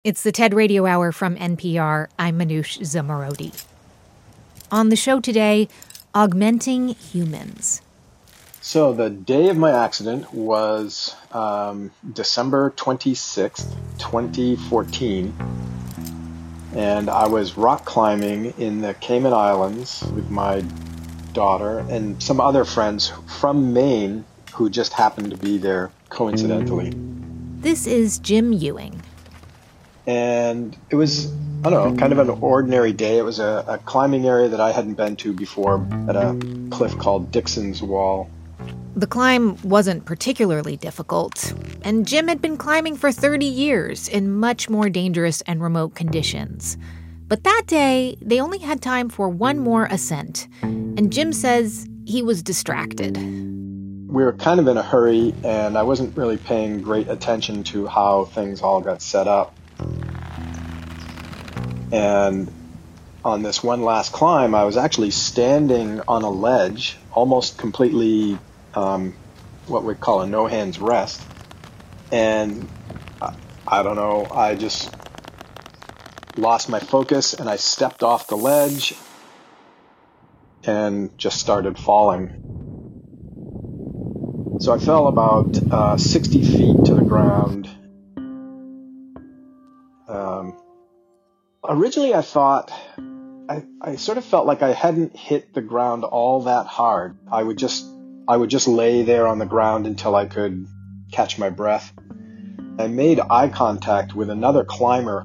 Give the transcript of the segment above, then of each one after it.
It's the TED Radio Hour from NPR. I'm Manoush Zomorodi. On the show today, augmenting humans. So the day of my accident was December 26th, 2014. And I was rock climbing in the Cayman Islands with my daughter and some other friends from Maine who just happened to be there coincidentally. This is Jim Ewing. And it was, kind of an ordinary day. It was a climbing area that I hadn't been to before at a cliff called Dixon's Wall. The climb wasn't particularly difficult, and Jim had been climbing for 30 years in much more dangerous and remote conditions. But that day, they only had time for one more ascent, and Jim says he was distracted. We were kind of in a hurry, and I wasn't really paying great attention to how things all got set up. And on this one last climb, I was actually standing on a ledge, almost completely what we'd call a no-hands rest. And I don't know, I just lost my focus and I stepped off the ledge and just started falling. So I fell about 60 feet to the ground. Originally I thought, I sort of felt like I hadn't hit the ground all that hard. I would just lay there on the ground until I could catch my breath. I made eye contact with another climber,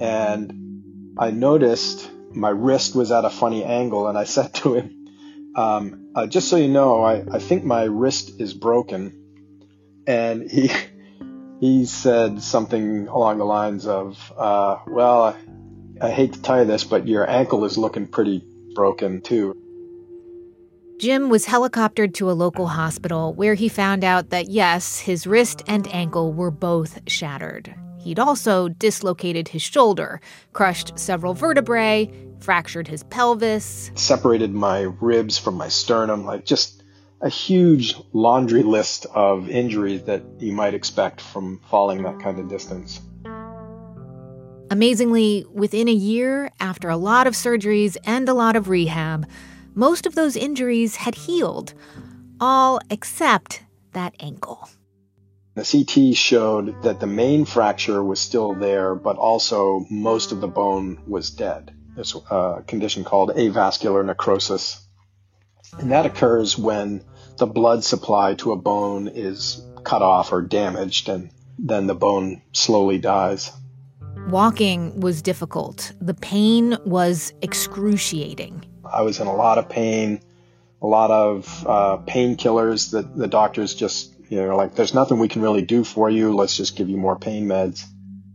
and I noticed my wrist was at a funny angle, and I said to him, just so you know, I think my wrist is broken. And he said something along the lines of, well, I hate to tell you this, but your ankle is looking pretty broken too. Jim was helicoptered to a local hospital where he found out that, yes, his wrist and ankle were both shattered. He'd also dislocated his shoulder, crushed several vertebrae, fractured his pelvis. Separated my ribs from my sternum, like just a huge laundry list of injuries that you might expect from falling that kind of distance. Amazingly, within a year, after a lot of surgeries and a lot of rehab, most of those injuries had healed, all except that ankle. The CT showed that the main fracture was still there, but also most of the bone was dead. There's a condition called avascular necrosis. And that occurs when the blood supply to a bone is cut off or damaged, and then the bone slowly dies. Walking was difficult. The pain was excruciating. I was in a lot of pain, a lot of painkillers that the doctors just, like, there's nothing we can really do for you. Let's just give you more pain meds.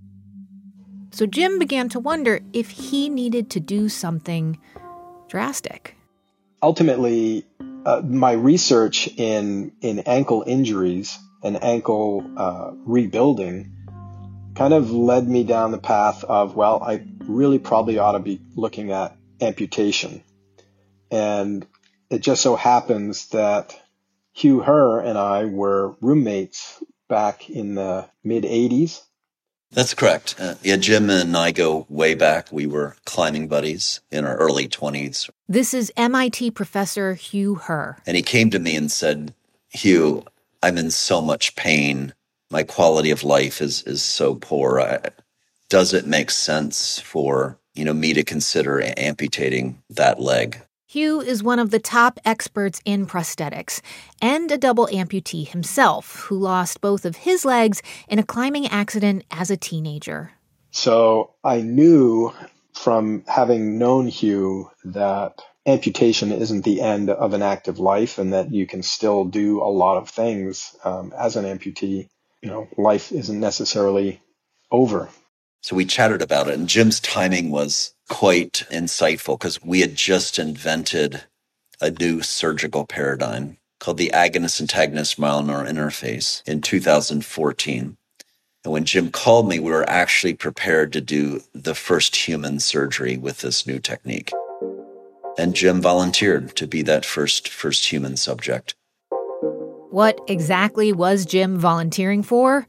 So Jim began to wonder if he needed to do something drastic. Ultimately, my research in ankle injuries and ankle rebuilding kind of led me down the path of, well, I really probably ought to be looking at amputation. And it just so happens that Hugh Herr and I were roommates back in the mid-'80s. That's correct. Jim and I go way back. We were climbing buddies in our early 20s. This is MIT professor Hugh Herr. And he came to me and said, Hugh, I'm in so much pain. My quality of life is so poor. Does it make sense for, me to consider amputating that leg? Hugh is one of the top experts in prosthetics and a double amputee himself who lost both of his legs in a climbing accident as a teenager. So I knew from having known Hugh that amputation isn't the end of an active life and that you can still do a lot of things as an amputee. Life isn't necessarily over. So we chatted about it, and Jim's timing was quite insightful because we had just invented a new surgical paradigm called the agonist-antagonist myelin interface in 2014. And when Jim called me, we were actually prepared to do the first human surgery with this new technique. And Jim volunteered to be that first human subject. What exactly was Jim volunteering for?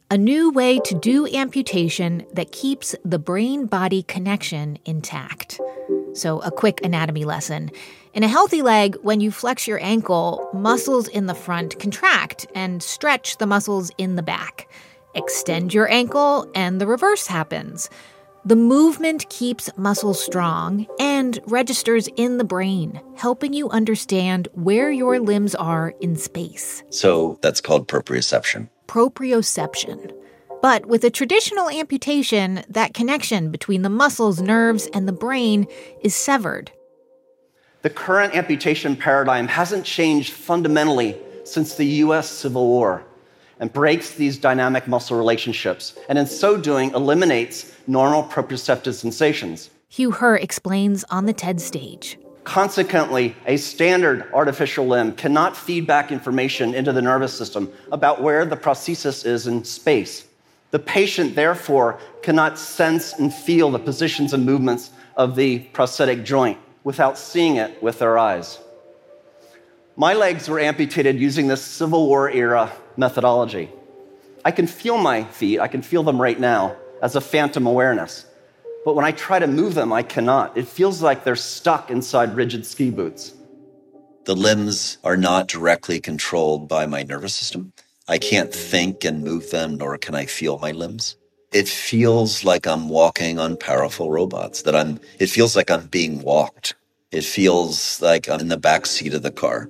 a new way to do amputation that keeps the brain-body connection intact. So, a quick anatomy lesson. In a healthy leg, when you flex your ankle, muscles in the front contract and stretch the muscles in the back. Extend your ankle, and the reverse happens. The movement keeps muscles strong and registers in the brain, helping you understand where your limbs are in space. So that's called proprioception. Proprioception. But with a traditional amputation, that connection between the muscles, nerves, and the brain is severed. The current amputation paradigm hasn't changed fundamentally since the U.S. Civil War and breaks these dynamic muscle relationships, and in so doing eliminates normal proprioceptive sensations. Hugh Herr explains on the TED stage. Consequently, a standard artificial limb cannot feed back information into the nervous system about where the prosthesis is in space. The patient, therefore, cannot sense and feel the positions and movements of the prosthetic joint without seeing it with their eyes. My legs were amputated using this Civil War era methodology. I can feel my feet, I can feel them right now as a phantom awareness. But when I try to move them, I cannot. It feels like they're stuck inside rigid ski boots. The limbs are not directly controlled by my nervous system. I can't think and move them, nor can I feel my limbs. It feels like I'm walking on powerful robots, it feels like I'm being walked. It feels like I'm in the back seat of the car.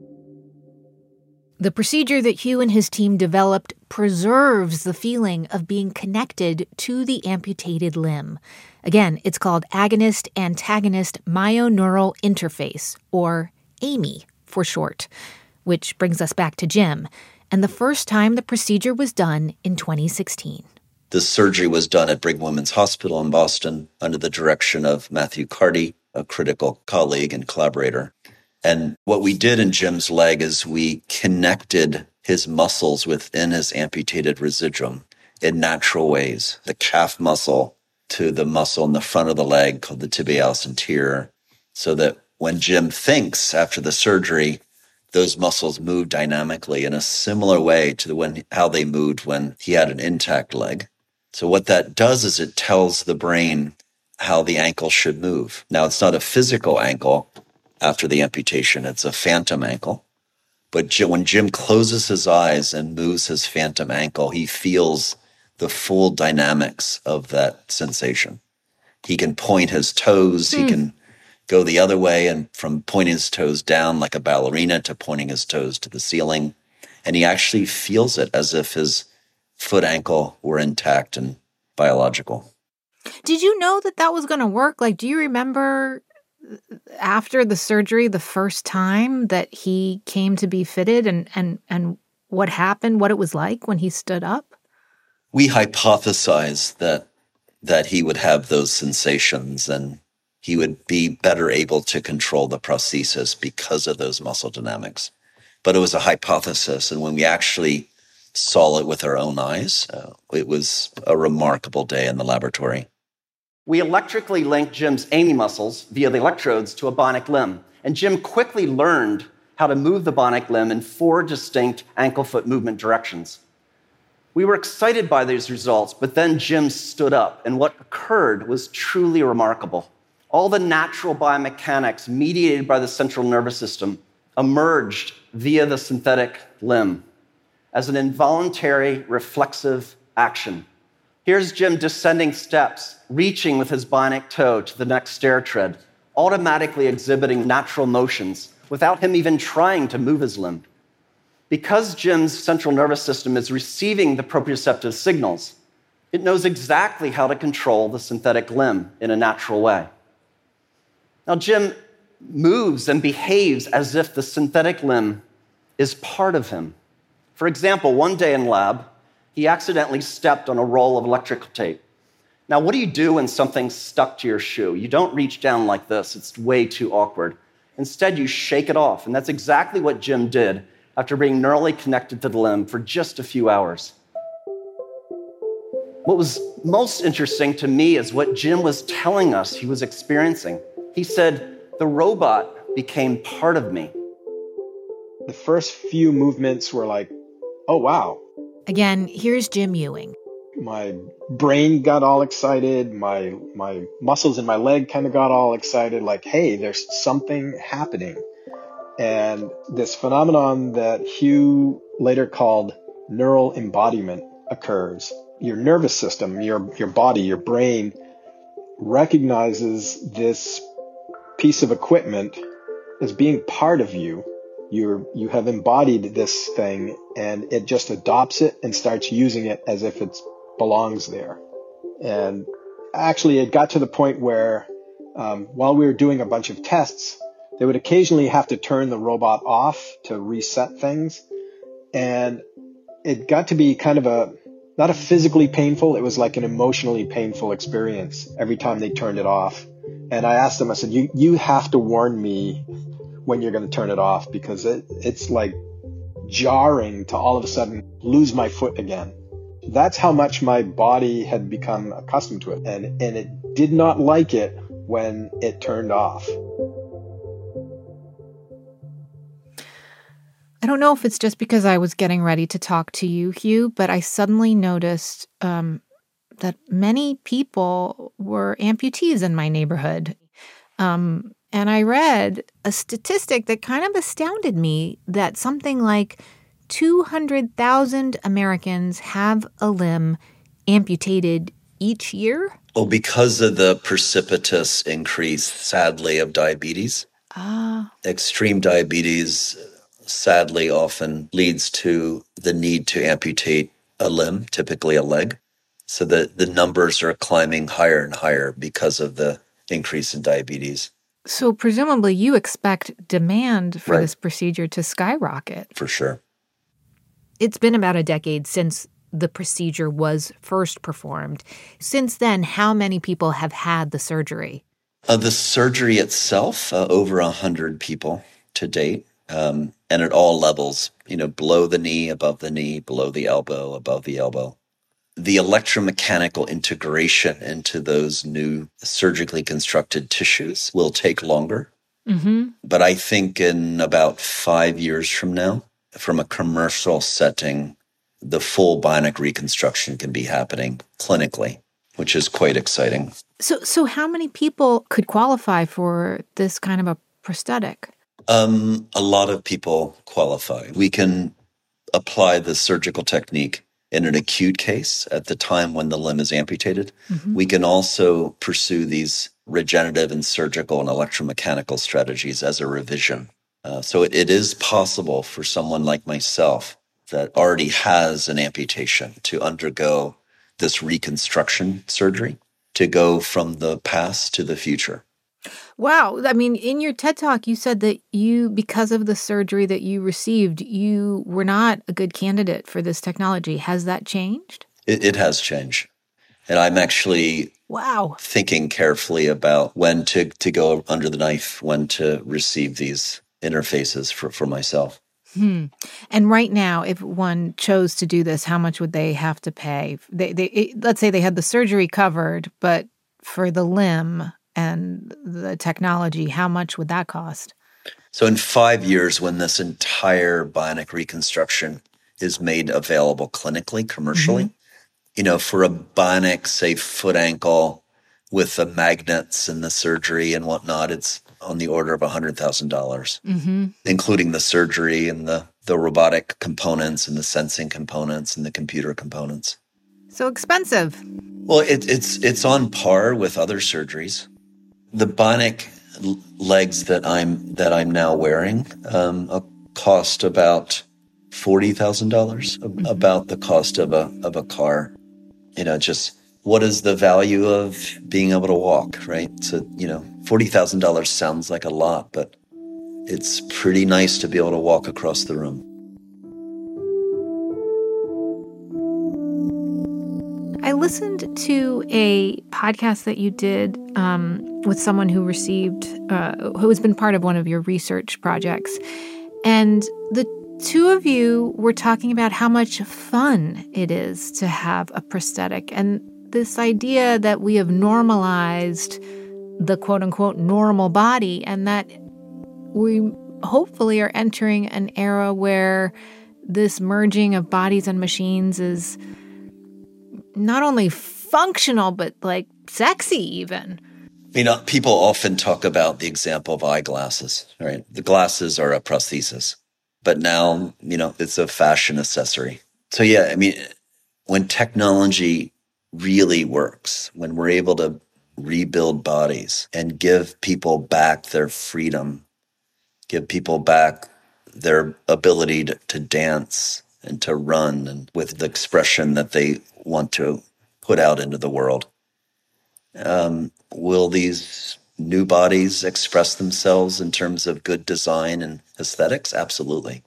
The procedure that Hugh and his team developed preserves the feeling of being connected to the amputated limb. Again, it's called agonist-antagonist myoneural interface, or AMI for short, which brings us back to Jim, and the first time the procedure was done in 2016. The surgery was done at Brigham Women's Hospital in Boston under the direction of Matthew Carty, a critical colleague and collaborator. And what we did in Jim's leg is we connected his muscles within his amputated residuum in natural ways. The calf muscle to the muscle in the front of the leg called the tibialis anterior, so that when Jim thinks after the surgery, those muscles move dynamically in a similar way to how they moved when he had an intact leg. So what that does is it tells the brain how the ankle should move. Now, it's not a physical ankle after the amputation. It's a phantom ankle. But when Jim closes his eyes and moves his phantom ankle, he feels the full dynamics of that sensation. He can point his toes. He can go the other way, and from pointing his toes down like a ballerina to pointing his toes to the ceiling. And he actually feels it as if his foot ankle were intact and biological. Did you know that was going to work? Like, do you remember after the surgery, the first time that he came to be fitted and what happened, what it was like when he stood up? We hypothesized that he would have those sensations and he would be better able to control the prosthesis because of those muscle dynamics. But it was a hypothesis, and when we actually saw it with our own eyes, it was a remarkable day in the laboratory. We electrically linked Jim's AMI muscles via the electrodes to a bionic limb, and Jim quickly learned how to move the bionic limb in 4 distinct ankle-foot movement directions. We were excited by these results, but then Jim stood up, and what occurred was truly remarkable. All the natural biomechanics mediated by the central nervous system emerged via the synthetic limb as an involuntary reflexive action. Here's Jim descending steps, reaching with his bionic toe to the next stair tread, automatically exhibiting natural motions without him even trying to move his limb. Because Jim's central nervous system is receiving the proprioceptive signals, it knows exactly how to control the synthetic limb in a natural way. Now, Jim moves and behaves as if the synthetic limb is part of him. For example, one day in lab, he accidentally stepped on a roll of electrical tape. Now, what do you do when something's stuck to your shoe? You don't reach down like this. It's way too awkward. Instead, you shake it off, and that's exactly what Jim did after being neurally connected to the limb for just a few hours. What was most interesting to me is what Jim was telling us he was experiencing. He said, "The robot became part of me." The first few movements were like, oh, wow, Again, here's Jim Ewing. My brain got all excited. My muscles in my leg kind of got all excited. Like, hey, there's something happening. And this phenomenon that Hugh later called neural embodiment occurs. Your nervous system, your body, your brain recognizes this piece of equipment as being part of you. You have embodied this thing, and it just adopts it and starts using it as if it belongs there. And actually, it got to the point where while we were doing a bunch of tests, they would occasionally have to turn the robot off to reset things. And it got to be kind of not a physically painful, it was like an emotionally painful experience every time they turned it off. And I asked them, I said, you have to warn me when you're going to turn it off, because it's like jarring to all of a sudden lose my foot again. That's how much my body had become accustomed to it. And it did not like it when it turned off. I don't know if it's just because I was getting ready to talk to you, Hugh, but I suddenly noticed that many people were amputees in my neighborhood. And I read a statistic that kind of astounded me, that something like 200,000 Americans have a limb amputated each year. Well, because of the precipitous increase, sadly, of diabetes. Extreme diabetes, sadly, often leads to the need to amputate a limb, typically a leg. So the numbers are climbing higher and higher because of the increase in diabetes. So presumably you expect demand for Right. this procedure to skyrocket. For sure. It's been about a decade since the procedure was first performed. Since then, how many people have had the surgery? The surgery itself, over 100 people to date, and at all levels, below the knee, below the elbow, above the elbow. The electromechanical integration into those new surgically constructed tissues will take longer. Mm-hmm. But I think in about 5 years from now, from a commercial setting, the full bionic reconstruction can be happening clinically, which is quite exciting. So how many people could qualify for this kind of a prosthetic? A lot of people qualify. We can apply the surgical technique in an acute case at the time when the limb is amputated. Mm-hmm. We can also pursue these regenerative and surgical and electromechanical strategies as a revision. So it is possible for someone like myself that already has an amputation to undergo this reconstruction surgery, to go from the past to the future. Wow. I mean, in your TED Talk, you said that because of the surgery that you received, you were not a good candidate for this technology. Has that changed? It has changed. And I'm actually thinking carefully about when to go under the knife, when to receive these interfaces for myself. And right now, if one chose to do this, how much would they have to pay? Let's say they had the surgery covered, but for the limb and the technology, how much would that cost? So in 5 years, when this entire bionic reconstruction is made available clinically, commercially, for a bionic, say, foot ankle with the magnets and the surgery and whatnot, it's on the order of $100,000, including the surgery and the robotic components and the sensing components and the computer components. So expensive. Well, it's on par with other surgeries. The bionic legs that I'm now wearing cost about $40,000, about the cost of a car. Just what is the value of being able to walk, right? So, $40,000 sounds like a lot, but it's pretty nice to be able to walk across the room. I listened to a podcast that you did with someone who who has been part of one of your research projects. And the two of you were talking about how much fun it is to have a prosthetic, and this idea that we have normalized the quote-unquote normal body, and that we hopefully are entering an era where this merging of bodies and machines is not only functional, but like sexy even. People often talk about the example of eyeglasses, right? The glasses are a prosthesis, but now, it's a fashion accessory. So yeah, when technology really works, when we're able to rebuild bodies and give people back their freedom, give people back their ability to dance and to run and with the expression that they want to put out into the world. Will these new bodies express themselves in terms of good design and aesthetics? Absolutely.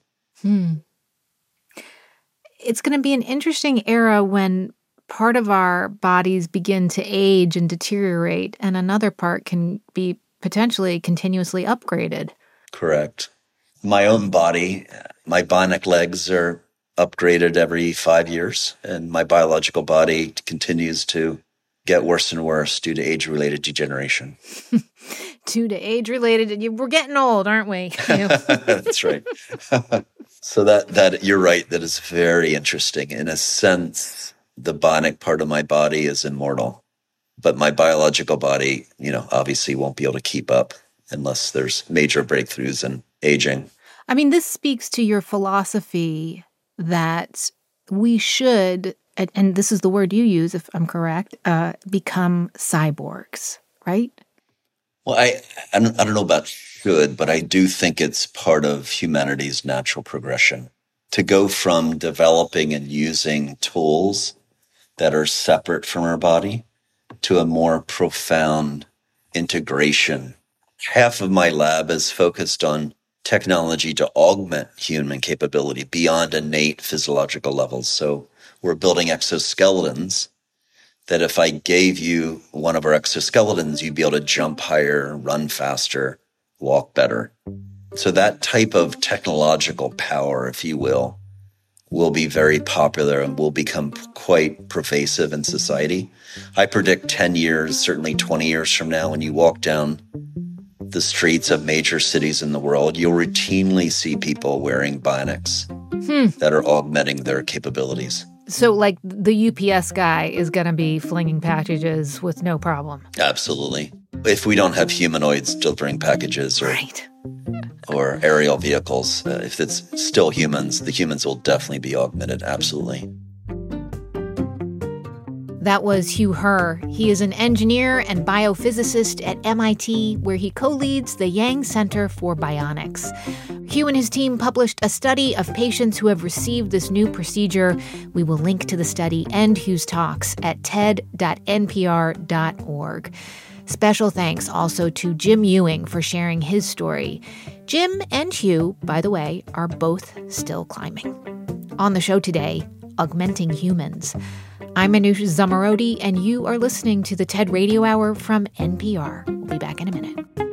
It's going to be an interesting era when part of our bodies begin to age and deteriorate, and another part can be potentially continuously upgraded. Correct. My own body, my bionic legs are upgraded every 5 years, and my biological body continues to get worse and worse due to age-related degeneration. Due to age-related, we're getting old, aren't we? That's right. So that you're right, that is very interesting. In a sense, the bionic part of my body is immortal, but my biological body, obviously won't be able to keep up unless there's major breakthroughs in aging. This speaks to your philosophy that we should, and this is the word you use, if I'm correct, become cyborgs, right? Well, I don't know about should, but I do think it's part of humanity's natural progression to go from developing and using tools that are separate from our body to a more profound integration. Half of my lab is focused on technology to augment human capability beyond innate physiological levels. So we're building exoskeletons that if I gave you one of our exoskeletons, you'd be able to jump higher, run faster, walk better. So that type of technological power, if you will be very popular and will become quite pervasive in society. I predict 10 years, certainly 20 years from now, when you walk down the streets of major cities in the world, you'll routinely see people wearing bionics that are augmenting their capabilities. So like the UPS guy is going to be flinging packages with no problem. Absolutely. If we don't have humanoids delivering packages or aerial vehicles, if it's still humans, the humans will definitely be augmented. Absolutely. That was Hugh Herr. He is an engineer and biophysicist at MIT, where he co-leads the Yang Center for Bionics. Hugh and his team published a study of patients who have received this new procedure. We will link to the study and Hugh's talks at ted.npr.org. Special thanks also to Jim Ewing for sharing his story. Jim and Hugh, by the way, are both still climbing. On the show today, Augmenting Humans. I'm Manoush Zomorodi, and you are listening to the TED Radio Hour from NPR. We'll be back in a minute.